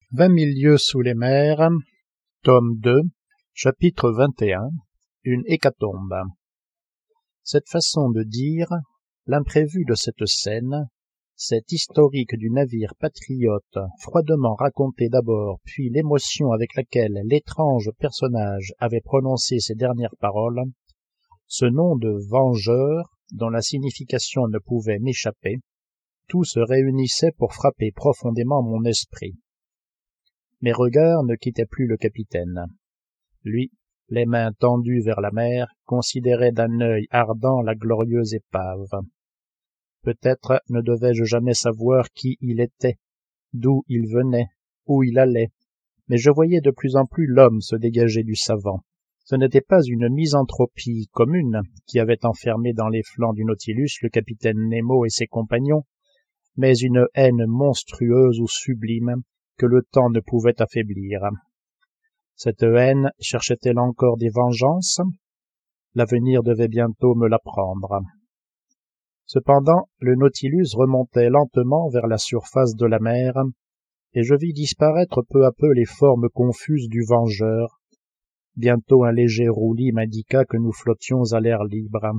20 000 lieues sous les mers, tome 2, chapitre 21, une hécatombe. Cette façon de dire, l'imprévu de cette scène, cet historique du navire patriote, froidement raconté d'abord, puis l'émotion avec laquelle l'étrange personnage avait prononcé ces dernières paroles, ce nom de vengeur, dont la signification ne pouvait m'échapper, tout se réunissait pour frapper profondément mon esprit. Mes regards ne quittaient plus le capitaine. Lui, les mains tendues vers la mer, considérait d'un œil ardent la glorieuse épave. Peut-être ne devais-je jamais savoir qui il était, d'où il venait, où il allait, mais je voyais de plus en plus l'homme se dégager du savant. Ce n'était pas une misanthropie commune qui avait enfermé dans les flancs du Nautilus le capitaine Nemo et ses compagnons, mais une haine monstrueuse ou sublime que le temps ne pouvait affaiblir. Cette haine cherchait-elle encore des vengeances? L'avenir devait bientôt me l'apprendre. Cependant, le Nautilus remontait lentement vers la surface de la mer, et je vis disparaître peu à peu les formes confuses du vengeur. Bientôt un léger roulis m'indiqua que nous flottions à l'air libre.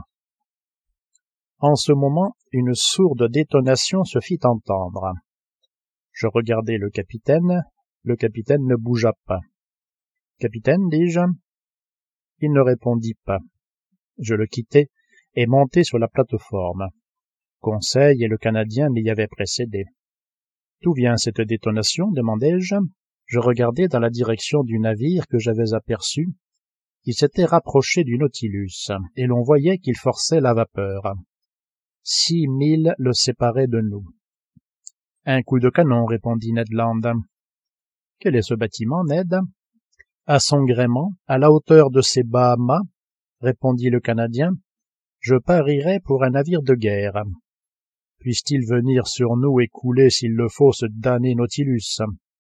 En ce moment, une sourde détonation se fit entendre. Je regardai le capitaine ne bougea pas. « Capitaine, dis-je » Il ne répondit pas. Je le quittai et montai sur la plate-forme. Conseil et le Canadien m'y avaient précédé. « D'où vient cette détonation » demandai-je. Je regardai dans la direction du navire que j'avais aperçu. Il s'était rapproché du Nautilus, et l'on voyait qu'il forçait la vapeur. 6 milles le séparaient de nous. « Un coup de canon » répondit Ned Land. « Quel est ce bâtiment, Ned » ? « À son gréement, à la hauteur de ses bas mâts, » répondit le Canadien, « je parierais pour un navire de guerre. Puisse-t-il venir sur nous et couler s'il le faut ce damné Nautilus ?»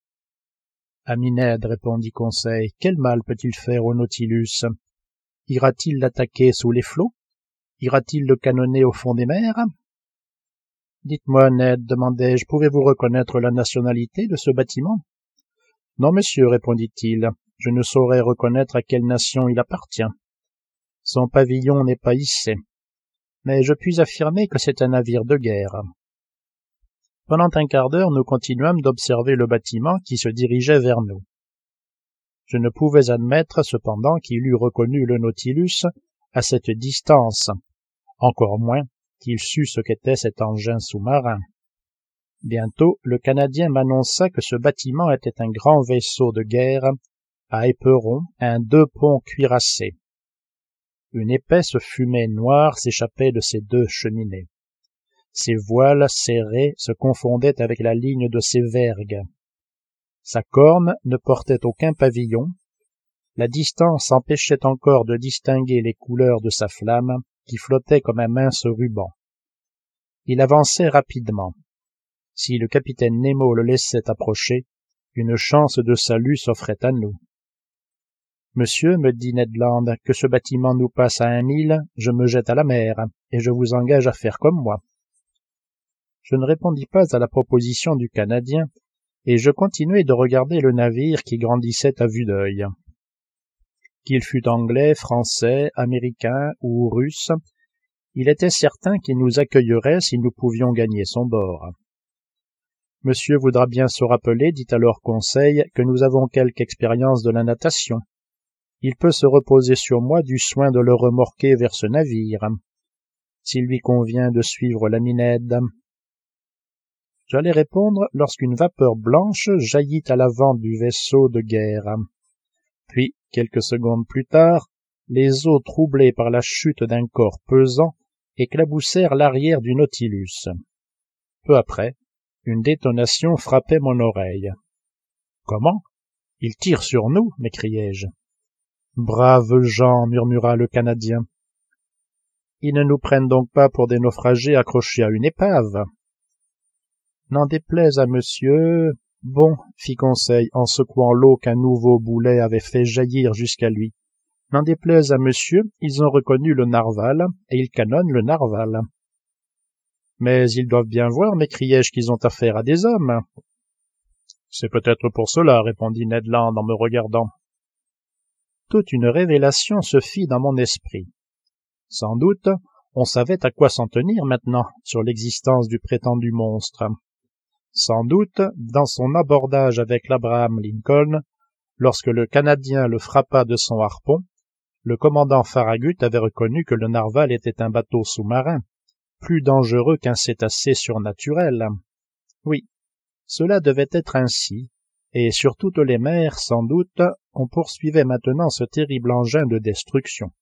« Ami Ned, » répondit Conseil, « quel mal peut-il faire au Nautilus? Ira-t-il l'attaquer sous les flots? Ira-t-il le canonner au fond des mers? » « Dites-moi, Ned, demandai-je, pouvez-vous reconnaître la nationalité de ce bâtiment? »« Non, monsieur, répondit-il, je ne saurais reconnaître à quelle nation il appartient. Son pavillon n'est pas hissé, mais je puis affirmer que c'est un navire de guerre. » Pendant un quart d'heure, nous continuâmes d'observer le bâtiment qui se dirigeait vers nous. Je ne pouvais admettre cependant qu'il eût reconnu le Nautilus à cette distance, encore moins qu'il sût ce qu'était cet engin sous-marin. Bientôt, le Canadien m'annonça que ce bâtiment était un grand vaisseau de guerre à éperon, un 2 ponts cuirassés. Une épaisse fumée noire s'échappait de ses 2 cheminées. Ses voiles serrées se confondaient avec la ligne de ses vergues. Sa corne ne portait aucun pavillon. La distance empêchait encore de distinguer les couleurs de sa flamme, qui flottait comme un mince ruban. Il avançait rapidement. Si le capitaine Nemo le laissait approcher, une chance de salut s'offrait à nous. « Monsieur, me dit Ned Land, que ce bâtiment nous passe à 1 mille, je me jette à la mer, et je vous engage à faire comme moi. » Je ne répondis pas à la proposition du Canadien, et je continuai de regarder le navire qui grandissait à vue d'œil. Qu'il fût anglais, français, américain ou russe, il était certain qu'il nous accueillerait si nous pouvions gagner son bord. « Monsieur voudra bien se rappeler, dit alors Conseil, que nous avons quelque expérience de la natation. Il peut se reposer sur moi du soin de le remorquer vers ce navire, s'il lui convient de suivre l'ami Ned. » J'allais répondre lorsqu'une vapeur blanche jaillit à l'avant du vaisseau de guerre. Puis, quelques secondes plus tard, les eaux troublées par la chute d'un corps pesant éclaboussèrent l'arrière du Nautilus. Peu après, une détonation frappait mon oreille. « Comment? Ils tirent sur nous » m'écriai-je. « Braves gens » murmura le Canadien. « Ils ne nous prennent donc pas pour des naufragés accrochés à une épave. » « N'en déplaise à monsieur... » « Bon, » fit Conseil en secouant l'eau qu'un nouveau boulet avait fait jaillir jusqu'à lui. « N'en déplaise à monsieur, ils ont reconnu le narwal, et ils canonnent le narwal. »« Mais ils doivent bien voir, m'écriai-je, qu'ils ont affaire à des hommes. » C'est peut-être pour cela, répondit Ned Land en me regardant. Toute une révélation se fit dans mon esprit. Sans doute, on savait à quoi s'en tenir maintenant sur l'existence du prétendu monstre. Sans doute, dans son abordage avec l'Abraham Lincoln, lorsque le Canadien le frappa de son harpon, le commandant Farragut avait reconnu que le Narwal était un bateau sous-marin, plus dangereux qu'un cétacé surnaturel. Oui, cela devait être ainsi, et sur toutes les mers, sans doute, on poursuivait maintenant ce terrible engin de destruction.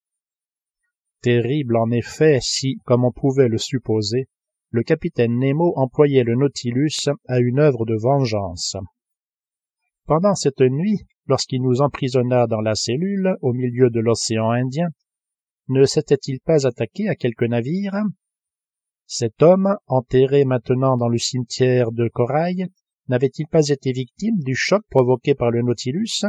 Terrible en effet si, comme on pouvait le supposer, le capitaine Nemo employait le Nautilus à une œuvre de vengeance. Pendant cette nuit, lorsqu'il nous emprisonna dans la cellule au milieu de l'océan Indien, ne s'était-il pas attaqué à quelque navire? Cet homme, enterré maintenant dans le cimetière de corail, n'avait-il pas été victime du choc provoqué par le Nautilus?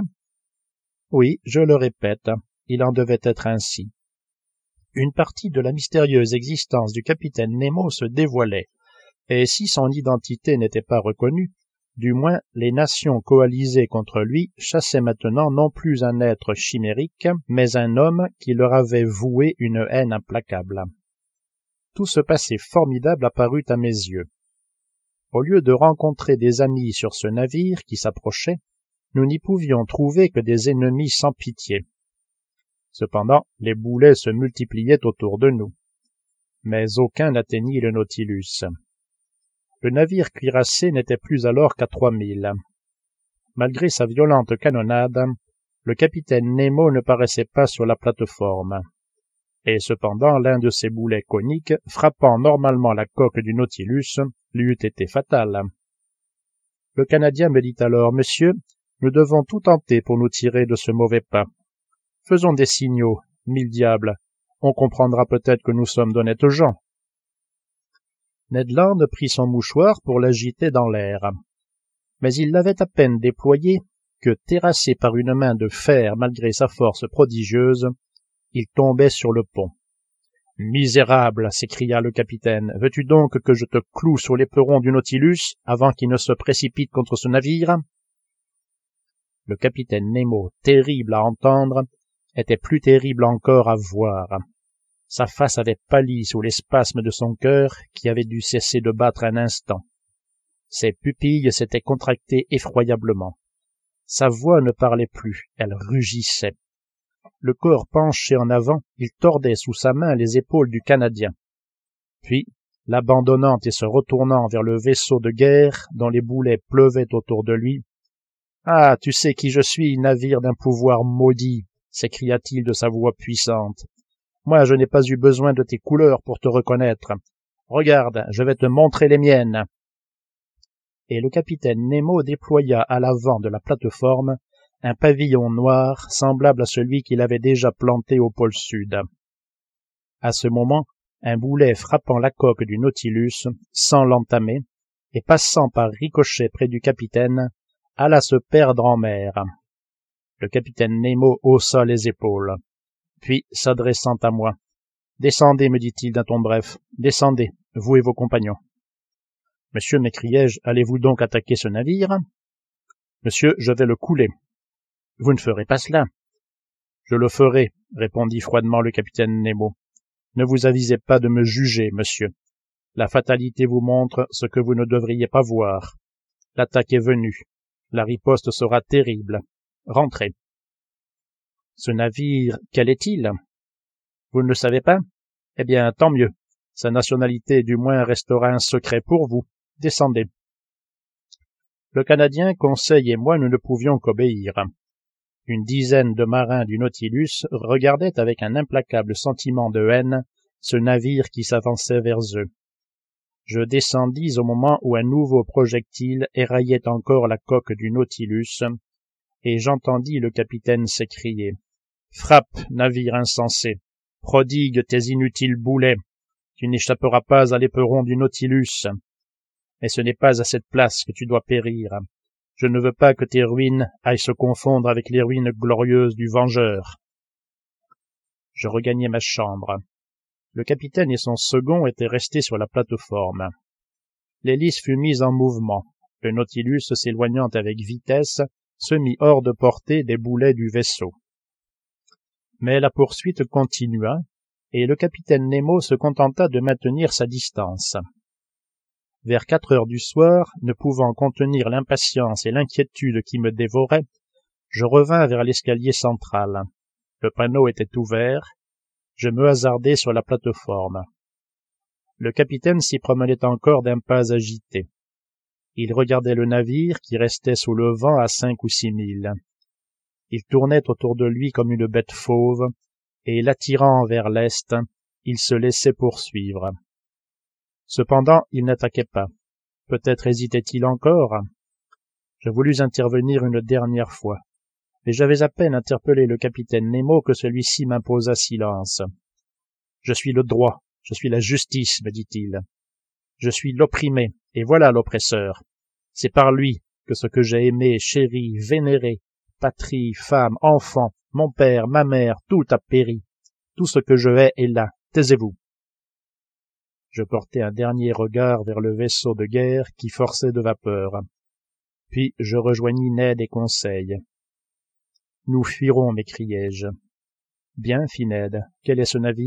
Oui, je le répète, il en devait être ainsi. Une partie de la mystérieuse existence du capitaine Nemo se dévoilait, et si son identité n'était pas reconnue, du moins les nations coalisées contre lui chassaient maintenant non plus un être chimérique, mais un homme qui leur avait voué une haine implacable. Tout ce passé formidable apparut à mes yeux. Au lieu de rencontrer des amis sur ce navire qui s'approchait, nous n'y pouvions trouver que des ennemis sans pitié. Cependant, les boulets se multipliaient autour de nous. Mais aucun n'atteignit le Nautilus. Le navire cuirassé n'était plus alors qu'à 3000. Malgré sa violente canonnade, le capitaine Nemo ne paraissait pas sur la plate-forme. Et cependant, l'un de ces boulets coniques, frappant normalement la coque du Nautilus, lui eût été fatal. Le Canadien me dit alors, « Monsieur, nous devons tout tenter pour nous tirer de ce mauvais pas. Faisons des signaux, mille diables, on comprendra peut-être que nous sommes d'honnêtes gens. » Ned Land prit son mouchoir pour l'agiter dans l'air. Mais il l'avait à peine déployé que, terrassé par une main de fer malgré sa force prodigieuse, il tombait sur le pont. « Misérable !» s'écria le capitaine. « Veux-tu donc que je te cloue sur l'éperon du Nautilus avant qu'il ne se précipite contre ce navire ?» Le capitaine Nemo, terrible à entendre, était plus terrible encore à voir. Sa face avait pâli sous les spasmes de son cœur qui avait dû cesser de battre un instant. Ses pupilles s'étaient contractées effroyablement. Sa voix ne parlait plus, elle rugissait. Le corps penché en avant, il tordait sous sa main les épaules du Canadien. Puis, l'abandonnant et se retournant vers le vaisseau de guerre dont les boulets pleuvaient autour de lui, « Ah, tu sais qui je suis, navire d'un pouvoir maudit !» s'écria-t-il de sa voix puissante. « Moi, je n'ai pas eu besoin de tes couleurs pour te reconnaître. Regarde, je vais te montrer les miennes. » Et le capitaine Nemo déploya à l'avant de la plate-forme un pavillon noir semblable à celui qu'il avait déjà planté au pôle sud. À ce moment, un boulet frappant la coque du Nautilus, sans l'entamer, et passant par ricochet près du capitaine, alla se perdre en mer. Le capitaine Nemo haussa les épaules. Puis, s'adressant à moi, « Descendez, me dit-il d'un ton bref, descendez, vous et vos compagnons. »« Monsieur, m'écriai-je, allez-vous donc attaquer ce navire ?»« Monsieur, je vais le couler. »« Vous ne ferez pas cela. »« Je le ferai, » répondit froidement le capitaine Nemo. « Ne vous avisez pas de me juger, monsieur. La fatalité vous montre ce que vous ne devriez pas voir. L'attaque est venue. La riposte sera terrible. Rentrez. » « Ce navire, quel est-il ? Vous ne le savez pas ? Eh bien, tant mieux. Sa nationalité, du moins, restera un secret pour vous. Descendez. » Le Canadien, Conseil et moi, nous ne pouvions qu'obéir. Une dizaine de marins du Nautilus regardaient avec un implacable sentiment de haine ce navire qui s'avançait vers eux. Je descendis au moment où un nouveau projectile éraillait encore la coque du Nautilus, et j'entendis le capitaine s'écrier. « Frappe, navire insensé, prodigue tes inutiles boulets, tu n'échapperas pas à l'éperon du Nautilus. Mais ce n'est pas à cette place que tu dois périr. Je ne veux pas que tes ruines aillent se confondre avec les ruines glorieuses du Vengeur. » Je regagnai ma chambre. Le capitaine et son second étaient restés sur la plate-forme. L'hélice fut mise en mouvement, le Nautilus s'éloignant avec vitesse, se mit hors de portée des boulets du vaisseau. Mais la poursuite continua, et le capitaine Nemo se contenta de maintenir sa distance. Vers 4 heures du soir, ne pouvant contenir l'impatience et l'inquiétude qui me dévoraient, je revins vers l'escalier central. Le panneau était ouvert. Je me hasardai sur la plate-forme. Le capitaine s'y promenait encore d'un pas agité. Il regardait le navire qui restait sous le vent à 5 ou 6 milles. Il tournait autour de lui comme une bête fauve, et l'attirant vers l'est, il se laissait poursuivre. Cependant, il n'attaquait pas. Peut-être hésitait-il encore. Je voulus intervenir une dernière fois, mais j'avais à peine interpellé le capitaine Nemo que celui-ci m'imposa silence. « Je suis le droit, je suis la justice, me dit-il. Je suis l'opprimé, et voilà l'oppresseur. C'est par lui que ce que j'ai aimé, chéri, vénéré, patrie, femme, enfant, mon père, ma mère, tout a péri. Tout ce que je hais est là, taisez-vous. » Je portai un dernier regard vers le vaisseau de guerre qui forçait de vapeur. Puis je rejoignis Ned et Conseil. « Nous fuirons, m'écriai-je. »« Bien, fit Ned. Quel est ce navire ?»«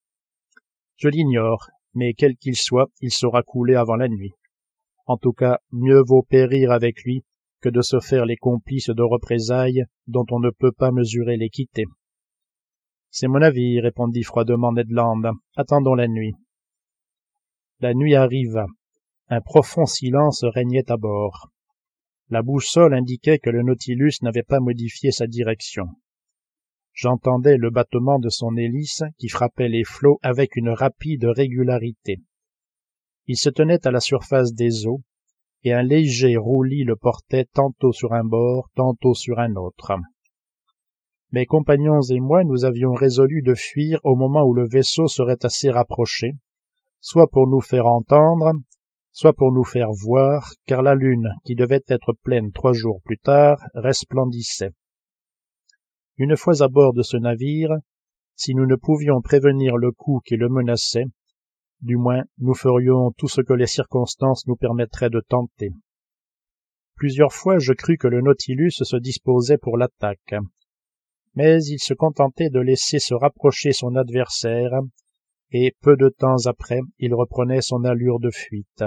Je l'ignore, mais quel qu'il soit, il sera coulé avant la nuit. En tout cas, mieux vaut périr avec lui que de se faire les complices de représailles dont on ne peut pas mesurer l'équité. »« C'est mon avis, répondit froidement Ned Land. Attendons la nuit. » La nuit arriva. Un profond silence régnait à bord. La boussole indiquait que le Nautilus n'avait pas modifié sa direction. J'entendais le battement de son hélice qui frappait les flots avec une rapide régularité. Il se tenait à la surface des eaux, et un léger roulis le portait tantôt sur un bord, tantôt sur un autre. Mes compagnons et moi, nous avions résolu de fuir au moment où le vaisseau serait assez rapproché, soit pour nous faire entendre, soit pour nous faire voir, car la lune, qui devait être pleine 3 jours plus tard, resplendissait. Une fois à bord de ce navire, si nous ne pouvions prévenir le coup qui le menaçait, du moins nous ferions tout ce que les circonstances nous permettraient de tenter. Plusieurs fois je crus que le Nautilus se disposait pour l'attaque, mais il se contentait de laisser se rapprocher son adversaire, et peu de temps après, il reprenait son allure de fuite.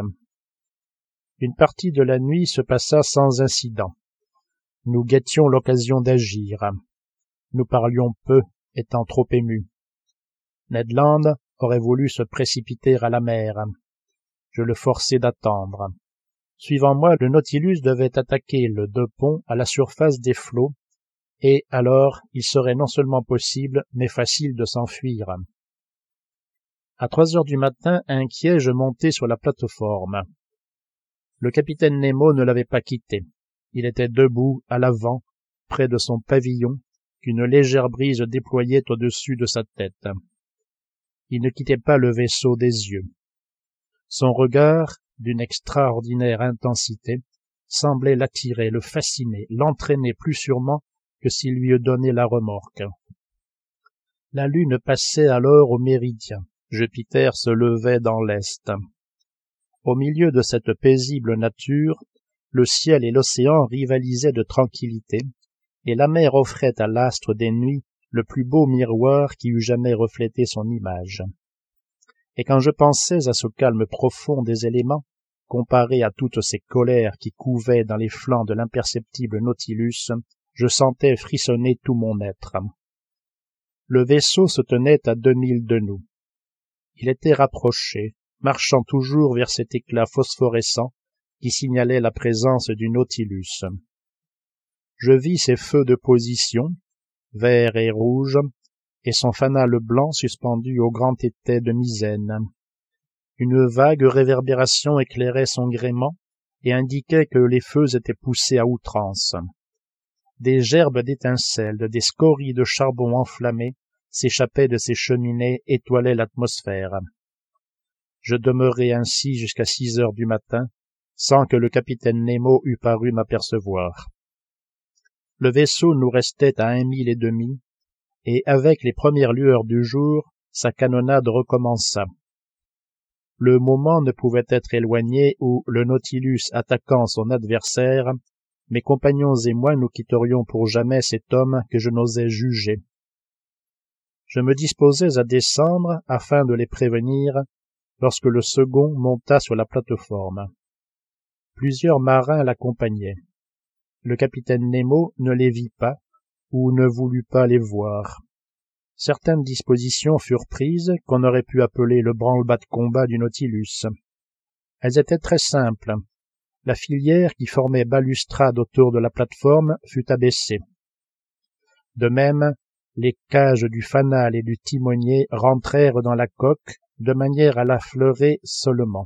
Une partie de la nuit se passa sans incident. Nous guettions l'occasion d'agir. Nous parlions peu, étant trop émus. Ned Land aurait voulu se précipiter à la mer. Je le forçai d'attendre. Suivant moi, le Nautilus devait attaquer le deux-ponts à la surface des flots, et alors il serait non seulement possible, mais facile de s'enfuir. À 3 heures du matin, inquiet, je montai sur la plate-forme. Le capitaine Nemo ne l'avait pas quitté. Il était debout, à l'avant, près de son pavillon, qu'une légère brise déployait au-dessus de sa tête. Il ne quittait pas le vaisseau des yeux. Son regard, d'une extraordinaire intensité, semblait l'attirer, le fasciner, l'entraîner plus sûrement que s'il lui eût donné la remorque. La lune passait alors au méridien. Jupiter se levait dans l'est. Au milieu de cette paisible nature, le ciel et l'océan rivalisaient de tranquillité, et la mer offrait à l'astre des nuits le plus beau miroir qui eût jamais reflété son image. Et quand je pensais à ce calme profond des éléments, comparé à toutes ces colères qui couvaient dans les flancs de l'imperceptible Nautilus, je sentais frissonner tout mon être. Le vaisseau se tenait à 2 milles de nous. Il était rapproché, marchant toujours vers cet éclat phosphorescent qui signalait la présence du Nautilus. Je vis ses feux de position, verts et rouges, et son fanal blanc suspendu au grand étai de misaine. Une vague réverbération éclairait son gréement et indiquait que les feux étaient poussés à outrance. Des gerbes d'étincelles, des scories de charbon enflammé s'échappaient de ces cheminées, étoilaient l'atmosphère. Je demeurai ainsi jusqu'à 6 heures du matin, sans que le capitaine Nemo eût paru m'apercevoir. Le vaisseau nous restait à 1 mille et demi, et avec les premières lueurs du jour, sa canonnade recommença. le moment ne pouvait être éloigné où, le Nautilus attaquant son adversaire, mes compagnons et moi nous quitterions pour jamais cet homme que je n'osais juger. Je me disposais à descendre afin de les prévenir lorsque le second monta sur la plate-forme. Plusieurs marins l'accompagnaient. Le capitaine Nemo ne les vit pas ou ne voulut pas les voir. Certaines dispositions furent prises qu'on aurait pu appeler le branle-bas de combat du Nautilus. Elles étaient très simples. La filière qui formait balustrade autour de la plate-forme fut abaissée. De même, les cages du fanal et du timonier rentrèrent dans la coque de manière à l'affleurer seulement.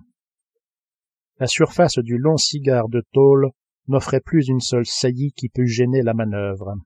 La surface du long cigare de tôle n'offrait plus une seule saillie qui pût gêner la manœuvre.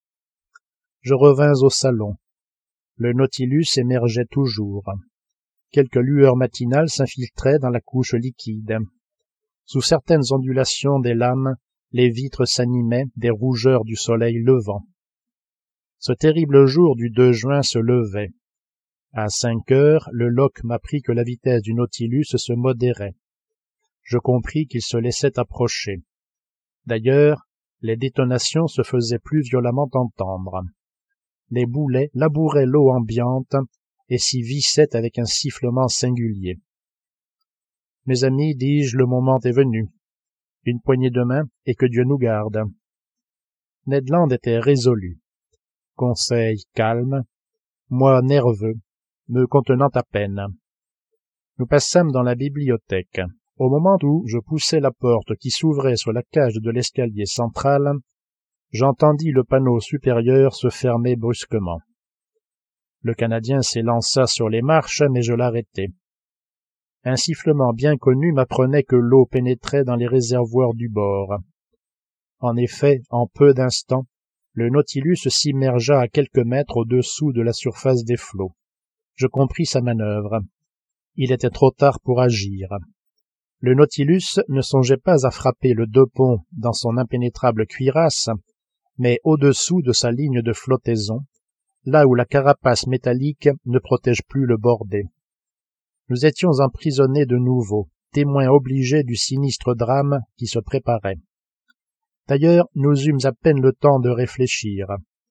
Je revins au salon. Le Nautilus émergeait toujours. Quelques lueurs matinales s'infiltraient dans la couche liquide. Sous certaines ondulations des lames, les vitres s'animaient des rougeurs du soleil levant. Ce terrible jour du 2 juin se levait. À 5 heures, le loch m'apprit que la vitesse du Nautilus se modérait. Je compris qu'il se laissait approcher. D'ailleurs, les détonations se faisaient plus violemment entendre. Les boulets labouraient l'eau ambiante et s'y vissaient avec un sifflement singulier. « Mes amis, dis-je, le moment est venu. Une poignée de main et que Dieu nous garde. » Ned Land était résolu. Conseil calme, moi nerveux, me contenant à peine. Nous passâmes dans la bibliothèque. Au moment où je poussais la porte qui s'ouvrait sur la cage de l'escalier central, j'entendis le panneau supérieur se fermer brusquement. Le Canadien s'élança sur les marches, mais je l'arrêtai. Un sifflement bien connu m'apprenait que l'eau pénétrait dans les réservoirs du bord. En effet, en peu d'instants, le Nautilus s'immergea à quelques mètres au-dessous de la surface des flots. Je compris sa manœuvre. Il était trop tard pour agir. Le Nautilus ne songeait pas à frapper le deux-ponts dans son impénétrable cuirasse, mais au-dessous de sa ligne de flottaison, là où la carapace métallique ne protège plus le bordé. Nous étions emprisonnés de nouveau, témoins obligés du sinistre drame qui se préparait. D'ailleurs, nous eûmes à peine le temps de réfléchir.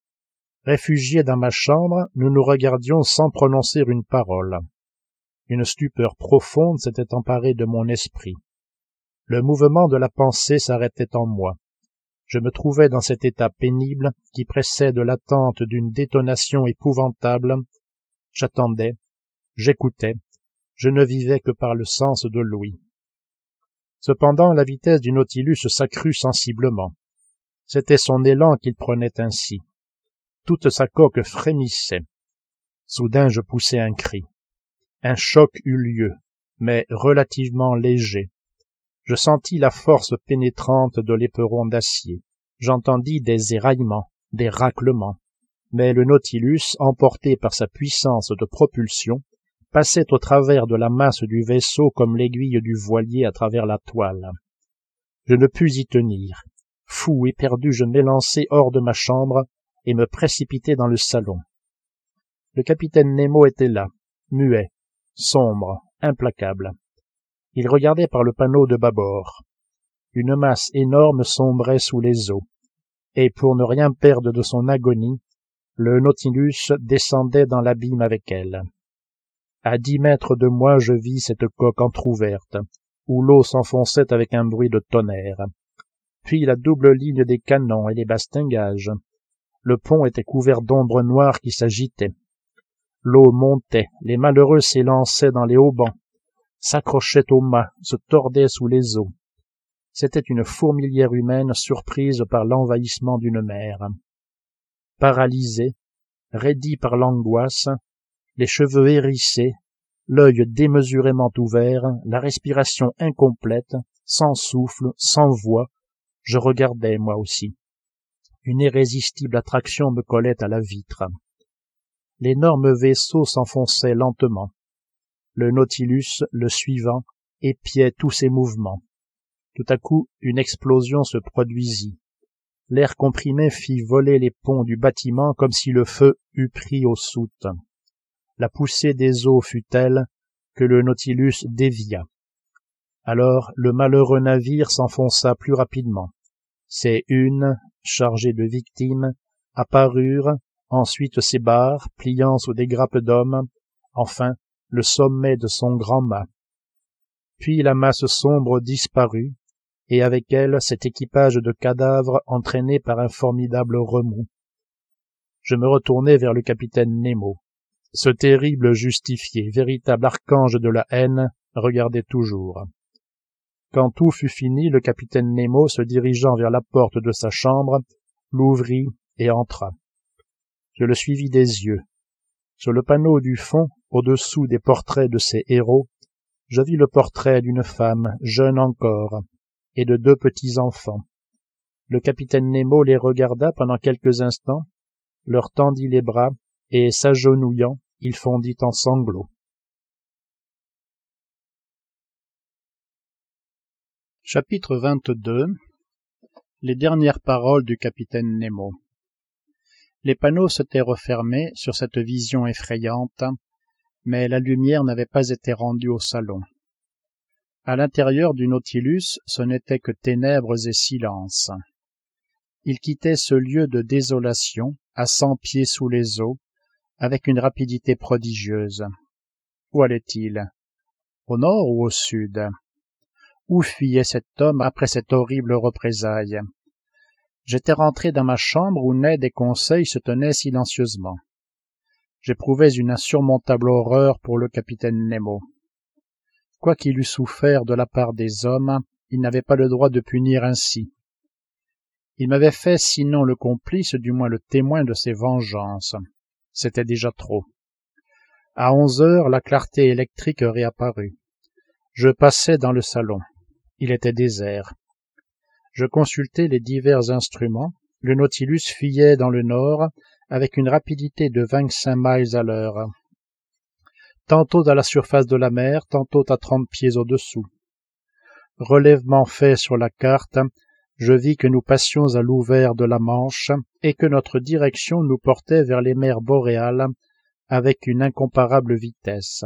Réfugiés dans ma chambre, nous nous regardions sans prononcer une parole. Une stupeur profonde s'était emparée de mon esprit. Le mouvement de la pensée s'arrêtait en moi. Je me trouvais dans cet état pénible qui précède l'attente d'une détonation épouvantable. J'attendais, j'écoutais, je ne vivais que par le sens de l'ouïe. Cependant, la vitesse du Nautilus s'accrut sensiblement. C'était son élan qu'il prenait ainsi. Toute sa coque frémissait. Soudain, je poussai un cri. Un choc eut lieu, mais relativement léger. Je sentis la force pénétrante de l'éperon d'acier. J'entendis des éraillements, des raclements. Mais le Nautilus, emporté par sa puissance de propulsion, passait au travers de la masse du vaisseau comme l'aiguille du voilier à travers la toile. Je ne pus y tenir. Fou, éperdu, je m'élançai hors de ma chambre et me précipitai dans le salon. Le capitaine Nemo était là, muet, sombre, implacable. Il regardait par le panneau de bâbord. Une masse énorme sombrait sous les eaux, et pour ne rien perdre de son agonie, le Nautilus descendait dans l'abîme avec elle. À 10 mètres de moi, je vis cette coque entr'ouverte, où l'eau s'enfonçait avec un bruit de tonnerre. Puis la double ligne des canons et les bastingages. Le pont était couvert d'ombres noires qui s'agitaient. L'eau montait, les malheureux s'élançaient dans les haubans, s'accrochaient aux mâts, se tordaient sous les eaux. C'était une fourmilière humaine surprise par l'envahissement d'une mer. Paralysé, raidi par l'angoisse, les cheveux hérissés, l'œil démesurément ouvert, la respiration incomplète, sans souffle, sans voix, je regardais moi aussi. Une irrésistible attraction me collait à la vitre. L'énorme vaisseau s'enfonçait lentement. Le Nautilus, le suivant, épiait tous ses mouvements. Tout à coup, une explosion se produisit. L'air comprimé fit voler les ponts du bâtiment comme si le feu eût pris aux soutes. La poussée des eaux fut telle que le Nautilus dévia. Alors le malheureux navire s'enfonça plus rapidement. Ses hunes, chargées de victimes, apparurent, ensuite ses barres, pliant sous des grappes d'hommes, enfin le sommet de son grand mât. Puis la masse sombre disparut, et avec elle cet équipage de cadavres entraîné par un formidable remous. Je me retournai vers le capitaine Nemo. Ce terrible justifié, véritable archange de la haine, regardait toujours. Quand tout fut fini, le capitaine Nemo, se dirigeant vers la porte de sa chambre, l'ouvrit et entra. Je le suivis des yeux. Sur le panneau du fond, au-dessous des portraits de ses héros, je vis le portrait d'une femme, jeune encore, et de 2 petits-enfants. Le capitaine Nemo les regarda pendant quelques instants, leur tendit les bras, et s'agenouillant, il fondit en sanglots. Chapitre 22. Les dernières paroles du capitaine Nemo. Les panneaux s'étaient refermés sur cette vision effrayante, mais la lumière n'avait pas été rendue au salon. À l'intérieur du Nautilus, ce n'était que ténèbres et silence. Il quittait ce lieu de désolation, à 100 pieds sous les eaux, avec une rapidité prodigieuse. Où allait-il? Au nord ou au sud? Où fuyait cet homme après cette horrible représaille? J'étais rentré dans ma chambre où Ned et Conseil se tenaient silencieusement. J'éprouvais une insurmontable horreur pour le capitaine Nemo. Quoi qu'il eût souffert de la part des hommes, il n'avait pas le droit de punir ainsi. Il m'avait fait sinon le complice, du moins le témoin de ses vengeances. C'était déjà trop. À 11 heures, la clarté électrique réapparut. Je passai dans le salon. Il était désert. Je consultai les divers instruments. Le Nautilus fuyait dans le nord avec une rapidité de 25 miles à l'heure. Tantôt à la surface de la mer, tantôt à 30 pieds au-dessous. Relèvement fait sur la carte, je vis que nous passions à l'ouvert de la Manche et que notre direction nous portait vers les mers boréales avec une incomparable vitesse.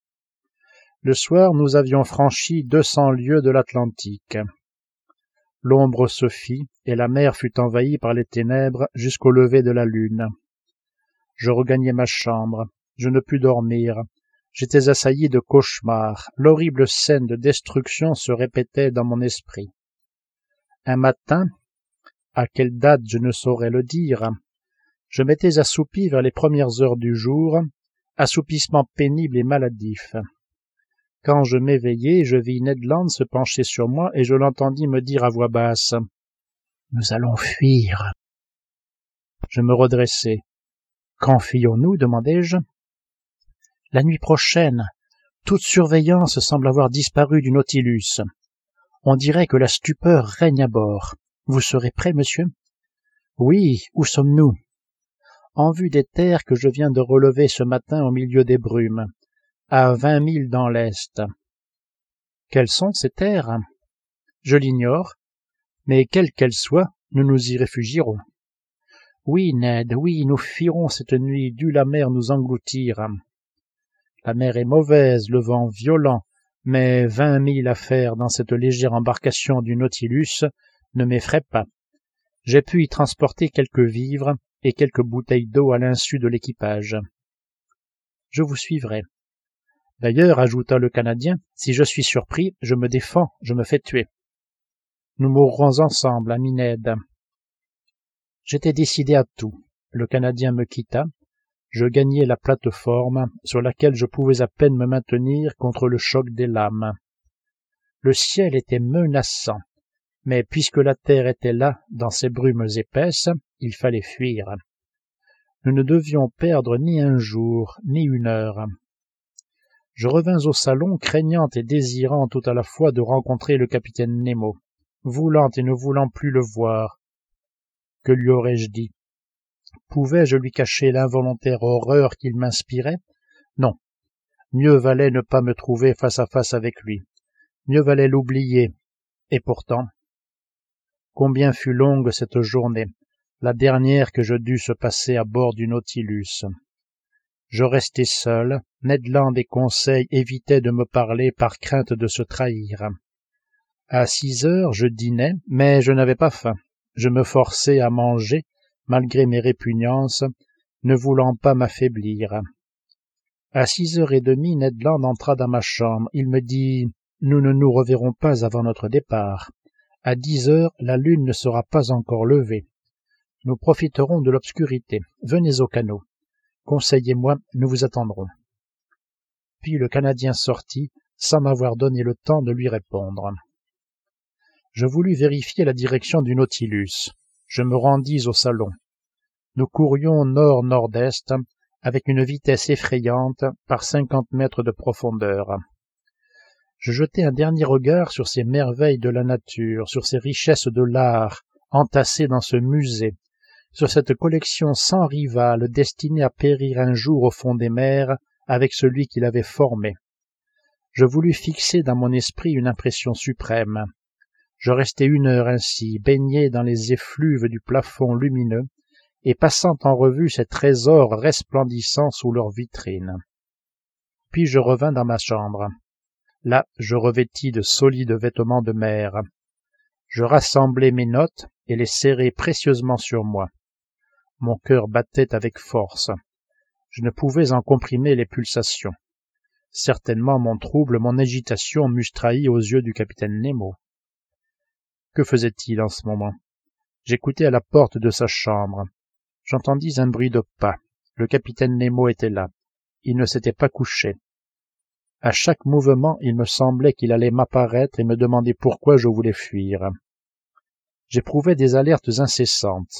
Le soir, nous avions franchi 200 lieues de l'Atlantique. L'ombre se fit et la mer fut envahie par les ténèbres jusqu'au lever de la lune. Je regagnai ma chambre. Je ne pus dormir. J'étais assailli de cauchemars. L'horrible scène de destruction se répétait dans mon esprit. Un matin, à quelle date je ne saurais le dire, je m'étais assoupi vers les premières heures du jour, assoupissement pénible et maladif. Quand je m'éveillai, je vis Ned Land se pencher sur moi et je l'entendis me dire à voix basse « Nous allons fuir ». Je me redressai. « Quand fuyons-nous » demandai-je. « La nuit prochaine. Toute surveillance semble avoir disparu du Nautilus. On dirait que la stupeur règne à bord. Vous serez prêt, monsieur ? » « Oui, où sommes-nous ? » ?»« En vue des terres que je viens de relever ce matin au milieu des brumes. À 20 milles dans l'est. » « Quelles sont ces terres ? » ?»« Je l'ignore, mais quelles qu'elles soient, nous nous y réfugierons. »« Oui, Ned, oui, nous fuirons cette nuit, dût la mer nous engloutir. La mer est mauvaise, le vent violent, mais 20 milles à faire dans cette légère embarcation du Nautilus ne m'effraie pas. J'ai pu y transporter quelques vivres et quelques bouteilles d'eau à l'insu de l'équipage. Je vous suivrai. D'ailleurs, ajouta le Canadien, si je suis surpris, je me défends, je me fais tuer. Nous mourrons ensemble, ami Ned. J'étais décidé à tout. Le Canadien me quitta. Je gagnai la plate-forme, sur laquelle je pouvais à peine me maintenir contre le choc des lames. Le ciel était menaçant, mais puisque la terre était là, dans ces brumes épaisses, il fallait fuir. Nous ne devions perdre ni un jour, ni une heure. Je revins au salon, craignant et désirant tout à la fois de rencontrer le capitaine Nemo, voulant et ne voulant plus le voir. Que lui aurais-je dit? Pouvais-je lui cacher l'involontaire horreur qu'il m'inspirait? Non. Mieux valait ne pas me trouver face à face avec lui. Mieux valait l'oublier. Et pourtant, combien fut longue cette journée, la dernière que je dus se passer à bord du Nautilus. Je restai seul, Ned Land et Conseil évitaient de me parler par crainte de se trahir. À 6 heures, je dînai, mais je n'avais pas faim. Je me forçai à manger, malgré mes répugnances, ne voulant pas m'affaiblir. À 6h30, Ned Land entra dans ma chambre. Il me dit « Nous ne nous reverrons pas avant notre départ. À 10 heures, la lune ne sera pas encore levée. Nous profiterons de l'obscurité. Venez au canot. Conseil et moi, nous vous attendrons. » Puis le Canadien sortit, sans m'avoir donné le temps de lui répondre. Je voulus vérifier la direction du Nautilus. Je me rendis au salon. Nous courions nord-nord-est, avec une vitesse effrayante, par 50 mètres de profondeur. Je jetai un dernier regard sur ces merveilles de la nature, sur ces richesses de l'art, entassées dans ce musée, sur cette collection sans rivale, destinée à périr un jour au fond des mers, avec celui qui l'avait formée. Je voulus fixer dans mon esprit une impression suprême. Je restai 1 heure ainsi, baigné dans les effluves du plafond lumineux, et passant en revue ces trésors resplendissant sous leurs vitrines. Puis je revins dans ma chambre. Là, je revêtis de solides vêtements de mer. Je rassemblai mes notes et les serrai précieusement sur moi. Mon cœur battait avec force. Je ne pouvais en comprimer les pulsations. Certainement mon trouble, mon agitation m'eussent trahi aux yeux du capitaine Nemo. Que faisait-il en ce moment? J'écoutais à la porte de sa chambre. J'entendis un bruit de pas. Le capitaine Nemo était là. Il ne s'était pas couché. À chaque mouvement, il me semblait qu'il allait m'apparaître et me demander pourquoi je voulais fuir. J'éprouvais des alertes incessantes.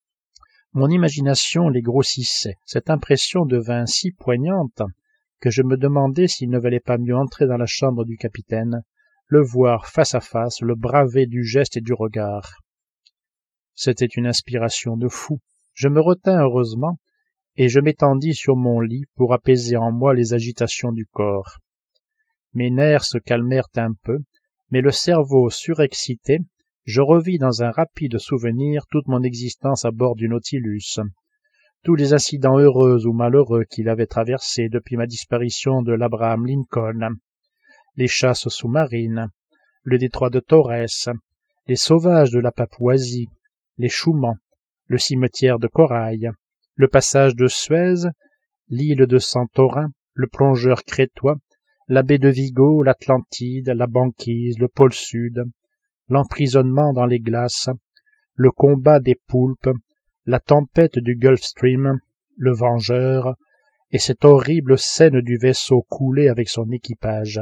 Mon imagination les grossissait. Cette impression devint si poignante que je me demandais s'il ne valait pas mieux entrer dans la chambre du capitaine, le voir face à face, le braver du geste et du regard. C'était une inspiration de fou. Je me retins heureusement, et je m'étendis sur mon lit pour apaiser en moi les agitations du corps. Mes nerfs se calmèrent un peu, mais le cerveau surexcité, je revis dans un rapide souvenir toute mon existence à bord du Nautilus, tous les incidents heureux ou malheureux qu'il avait traversés depuis ma disparition de l'Abraham Lincoln, les chasses sous-marines, le détroit de Torrès, les sauvages de la Papouasie, les Chouans, le cimetière de Corail, le passage de Suez, l'île de Santorin, le plongeur crétois, la baie de Vigo, l'Atlantide, la banquise, le pôle Sud, l'emprisonnement dans les glaces, le combat des poulpes, la tempête du Gulf Stream, le Vengeur, et cette horrible scène du vaisseau coulé avec son équipage.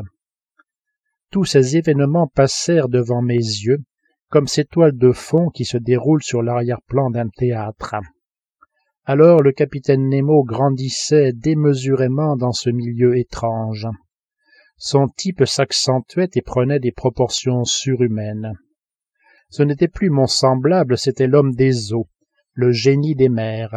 Tous ces événements passèrent devant mes yeux, comme ces toiles de fond qui se déroulent sur l'arrière-plan d'un théâtre. Alors le capitaine Nemo grandissait démesurément dans ce milieu étrange. Son type s'accentuait et prenait des proportions surhumaines. Ce n'était plus mon semblable, c'était l'homme des eaux, le génie des mers.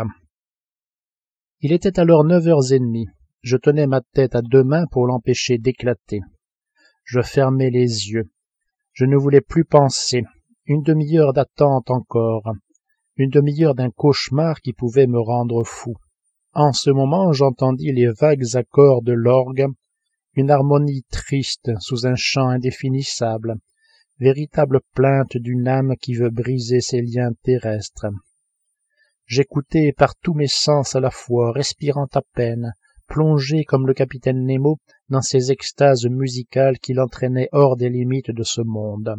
Il était alors 9h30. Je tenais ma tête à 2 mains pour l'empêcher d'éclater. Je fermais les yeux. Je ne voulais plus penser. 1 demi-heure d'attente encore. 1 demi-heure d'un cauchemar qui pouvait me rendre fou. En ce moment, j'entendis les vagues accords de l'orgue, une harmonie triste sous un chant indéfinissable, véritable plainte d'une âme qui veut briser ses liens terrestres. J'écoutais par tous mes sens à la fois, respirant à peine, plongé comme le capitaine Nemo dans ces extases musicales qui l'entraînaient hors des limites de ce monde.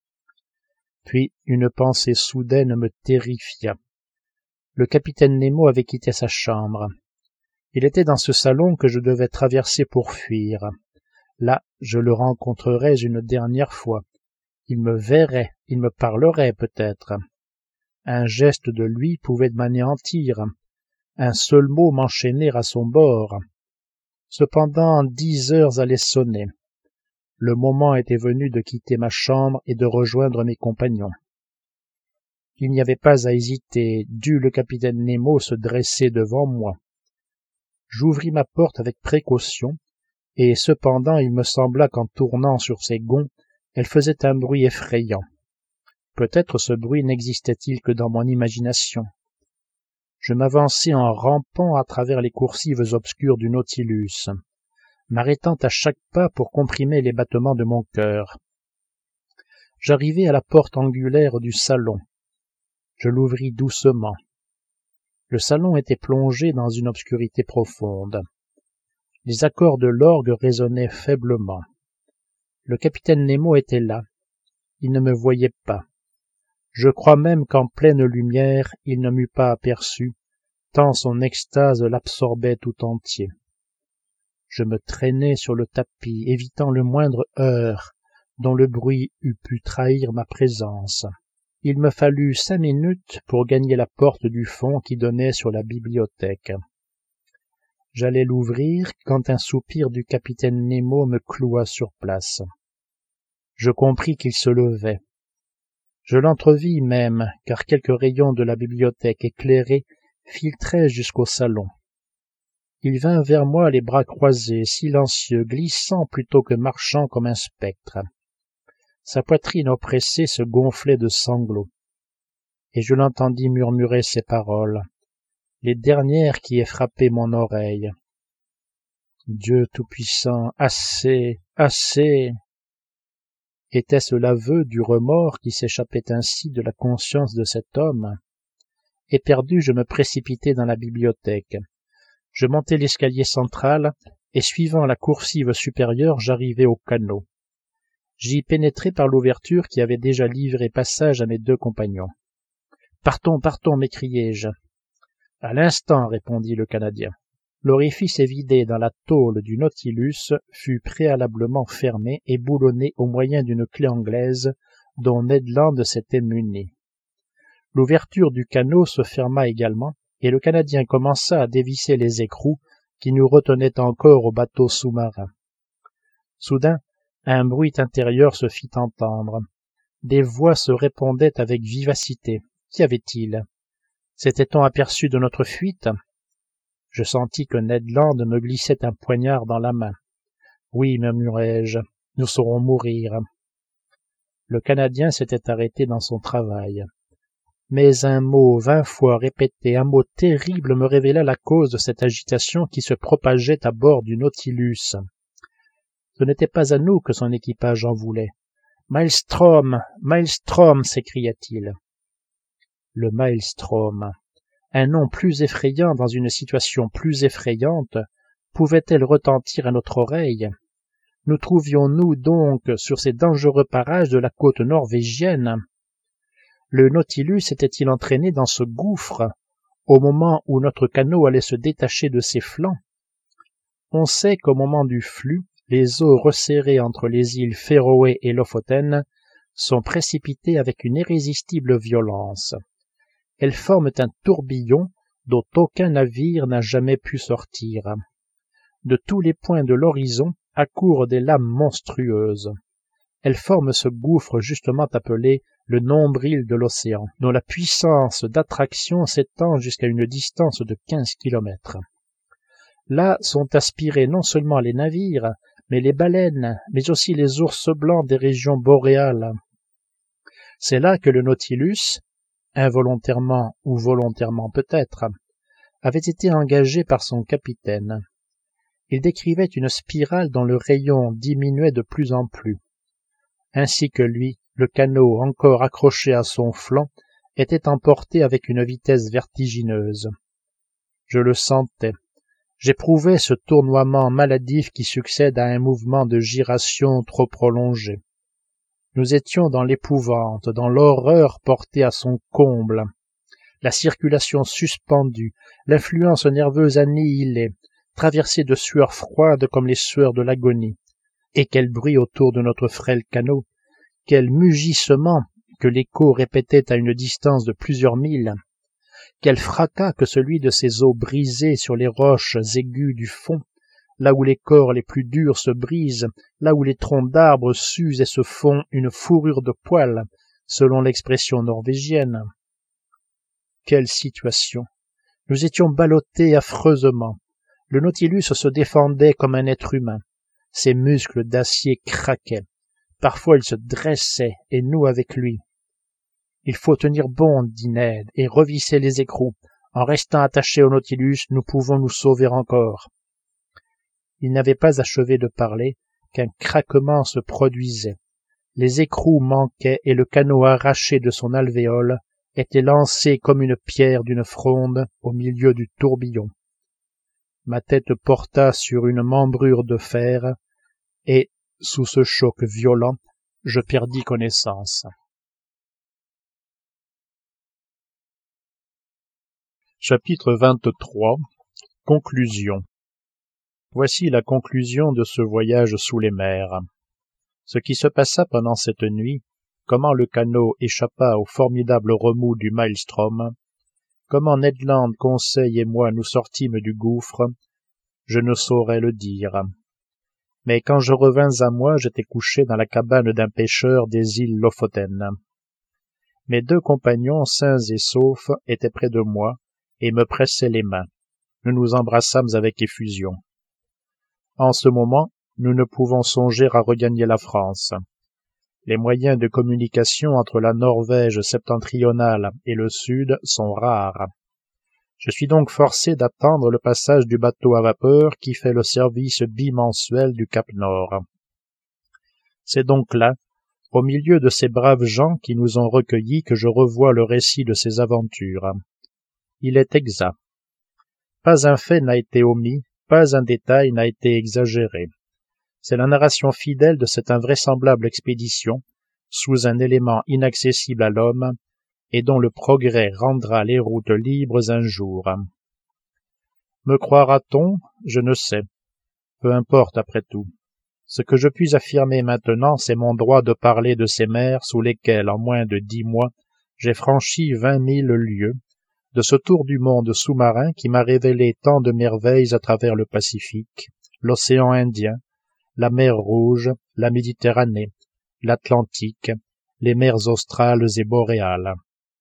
Puis une pensée soudaine me terrifia. Le capitaine Nemo avait quitté sa chambre. Il était dans ce salon que je devais traverser pour fuir. Là, je le rencontrerais une dernière fois. Il me verrait, il me parlerait peut-être. Un geste de lui pouvait m'anéantir. Un seul mot m'enchaîner à son bord. Cependant, 10 heures allaient sonner. Le moment était venu de quitter ma chambre et de rejoindre mes compagnons. Il n'y avait pas à hésiter, dut le capitaine Nemo se dresser devant moi. J'ouvris ma porte avec précaution, et cependant il me sembla qu'en tournant sur ses gonds, elle faisait un bruit effrayant. Peut-être ce bruit n'existait-il que dans mon imagination. Je m'avançai en rampant à travers les coursives obscures du Nautilus, m'arrêtant à chaque pas pour comprimer les battements de mon cœur. J'arrivai à la porte angulaire du salon. Je l'ouvris doucement. Le salon était plongé dans une obscurité profonde. Les accords de l'orgue résonnaient faiblement. Le capitaine Nemo était là. Il ne me voyait pas. Je crois même qu'en pleine lumière, il ne m'eût pas aperçu, tant son extase l'absorbait tout entier. Je me traînai sur le tapis, évitant le moindre heurt dont le bruit eût pu trahir ma présence. Il me fallut 5 minutes pour gagner la porte du fond qui donnait sur la bibliothèque. J'allais l'ouvrir quand un soupir du capitaine Nemo me cloua sur place. Je compris qu'il se levait. Je l'entrevis même, car quelques rayons de la bibliothèque éclairée filtraient jusqu'au salon. Il vint vers moi les bras croisés, silencieux, glissant plutôt que marchant comme un spectre. Sa poitrine oppressée se gonflait de sanglots, et je l'entendis murmurer ces paroles, les dernières qui aient frappé mon oreille. « Dieu Tout-Puissant, assez, assez !» Était-ce l'aveu du remords qui s'échappait ainsi de la conscience de cet homme? Éperdu, je me précipitai dans la bibliothèque. Je montai l'escalier central, et suivant la coursive supérieure, j'arrivai au canot. J'y pénétrai par l'ouverture qui avait déjà livré passage à mes 2 compagnons. « Partons, partons » m'écriai-je. « À l'instant » répondit le Canadien. L'orifice évidé dans la tôle du Nautilus fut préalablement fermé et boulonné au moyen d'une clé anglaise dont Ned Land s'était muni. L'ouverture du canot se ferma également, et le Canadien commença à dévisser les écrous qui nous retenaient encore au bateau sous-marin. Soudain, un bruit intérieur se fit entendre. Des voix se répondaient avec vivacité. Qu'y avait-il? S'était-on aperçu de notre fuite? Je sentis que Ned Land me glissait un poignard dans la main. « Oui, murmurai-je, nous saurons mourir. » Le Canadien s'était arrêté dans son travail. Mais un mot 20 fois répété, un mot terrible me révéla la cause de cette agitation qui se propageait à bord du Nautilus. Ce n'était pas à nous que son équipage en voulait. « Maelstrom, Maelstrom » s'écria-t-il. Le Maelstrom, un nom plus effrayant dans une situation plus effrayante, pouvait-elle retentir à notre oreille? Nous trouvions-nous donc sur ces dangereux parages de la côte norvégienne? Le Nautilus était-il entraîné dans ce gouffre au moment où notre canot allait se détacher de ses flancs? On sait qu'au moment du flux, les eaux resserrées entre les îles Féroé et Lofoten sont précipitées avec une irrésistible violence. Elles forment un tourbillon dont aucun navire n'a jamais pu sortir. De tous les points de l'horizon accourent des lames monstrueuses. Elles forment ce gouffre justement appelé le nombril de l'océan, dont la puissance d'attraction s'étend jusqu'à une distance de 15 kilomètres. Là sont aspirés non seulement les navires, mais les baleines, mais aussi les ours blancs des régions boréales. C'est là que le Nautilus, involontairement ou volontairement peut-être, avait été engagé par son capitaine. Il décrivait une spirale dont le rayon diminuait de plus en plus. Ainsi que lui, le canot, encore accroché à son flanc, était emporté avec une vitesse vertigineuse. Je le sentais. J'éprouvais ce tournoiement maladif qui succède à un mouvement de giration trop prolongé. Nous étions dans l'épouvante, dans l'horreur portée à son comble. La circulation suspendue, l'influence nerveuse annihilée, traversée de sueurs froides comme les sueurs de l'agonie. Et quel bruit autour de notre frêle canot, quel mugissement que l'écho répétait à une distance de plusieurs milles, quel fracas que celui de ces os brisées sur les roches aiguës du fond, là où les corps les plus durs se brisent, là où les troncs d'arbres s'usent et se font une fourrure de poils, selon l'expression norvégienne. Quelle situation! Nous étions ballottés affreusement. Le Nautilus se défendait comme un être humain. Ses muscles d'acier craquaient. Parfois il se dressait, et nous avec lui. « Il faut tenir bon, dit Ned, et revisser les écrous. En restant attachés au Nautilus, nous pouvons nous sauver encore. » Il n'avait pas achevé de parler qu'un craquement se produisait. Les écrous manquaient et le canot arraché de son alvéole était lancé comme une pierre d'une fronde au milieu du tourbillon. Ma tête porta sur une membrure de fer et, sous ce choc violent, je perdis connaissance. Chapitre 23. Conclusion. Voici la conclusion de ce voyage sous les mers. Ce qui se passa pendant cette nuit, comment le canot échappa au formidable remous du maelstrom, comment Ned Land, Conseil et moi nous sortîmes du gouffre, je ne saurais le dire. Mais quand je revins à moi, j'étais couché dans la cabane d'un pêcheur des îles Lofoten. Mes 2 compagnons, sains et saufs, étaient près de moi et me pressaient les mains. Nous nous embrassâmes avec effusion. En ce moment, nous ne pouvons songer à regagner la France. Les moyens de communication entre la Norvège septentrionale et le Sud sont rares. Je suis donc forcé d'attendre le passage du bateau à vapeur qui fait le service bimensuel du Cap Nord. C'est donc là, au milieu de ces braves gens qui nous ont recueillis, que je revois le récit de ces aventures. Il est exact. Pas un fait n'a été omis, pas un détail n'a été exagéré. C'est la narration fidèle de cette invraisemblable expédition, sous un élément inaccessible à l'homme, et dont le progrès rendra les routes libres un jour. Me croira-t-on? Je ne sais. Peu importe après tout. Ce que je puis affirmer maintenant, c'est mon droit de parler de ces mers sous lesquelles, en moins de 10 mois, j'ai franchi 20 000 lieues, de ce tour du monde sous-marin qui m'a révélé tant de merveilles à travers le Pacifique, l'océan Indien, la mer Rouge, la Méditerranée, l'Atlantique, les mers australes et boréales.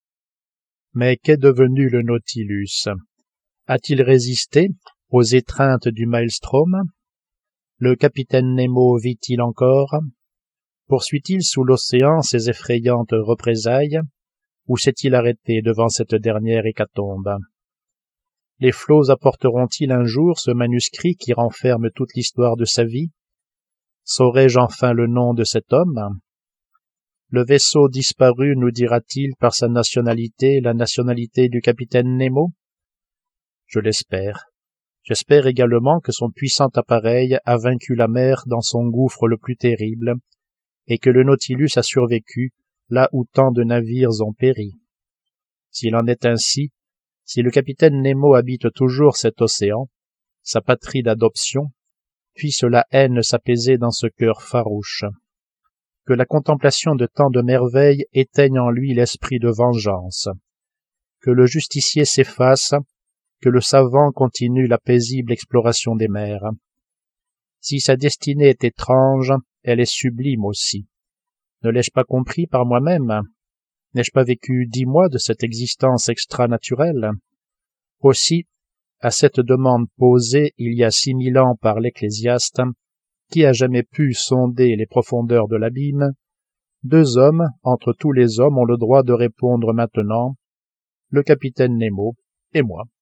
Mais qu'est devenu le Nautilus? A-t-il résisté aux étreintes du maelstrom? Le capitaine Nemo vit-il encore? Poursuit-il sous l'océan ses effrayantes représailles? Ou s'est-il arrêté devant cette dernière hécatombe? Les flots apporteront-ils un jour ce manuscrit qui renferme toute l'histoire de sa vie? Saurai-je enfin le nom de cet homme? Le vaisseau disparu nous dira-t-il par sa nationalité la nationalité du capitaine Nemo? Je l'espère. J'espère également que son puissant appareil a vaincu la mer dans son gouffre le plus terrible, et que le Nautilus a survécu là où tant de navires ont péri. S'il en est ainsi, si le capitaine Nemo habite toujours cet océan, sa patrie d'adoption, puisse la haine s'apaiser dans ce cœur farouche. Que la contemplation de tant de merveilles éteigne en lui l'esprit de vengeance. Que le justicier s'efface, que le savant continue la paisible exploration des mers. Si sa destinée est étrange, elle est sublime aussi. Ne l'ai-je pas compris par moi-même? N'ai-je pas vécu 10 mois de cette existence extra-naturelle? Aussi, à cette demande posée il y a 6000 ans par l'Ecclésiaste, qui a jamais pu sonder les profondeurs de l'abîme, 2 hommes, entre tous les hommes, ont le droit de répondre maintenant, le capitaine Nemo et moi.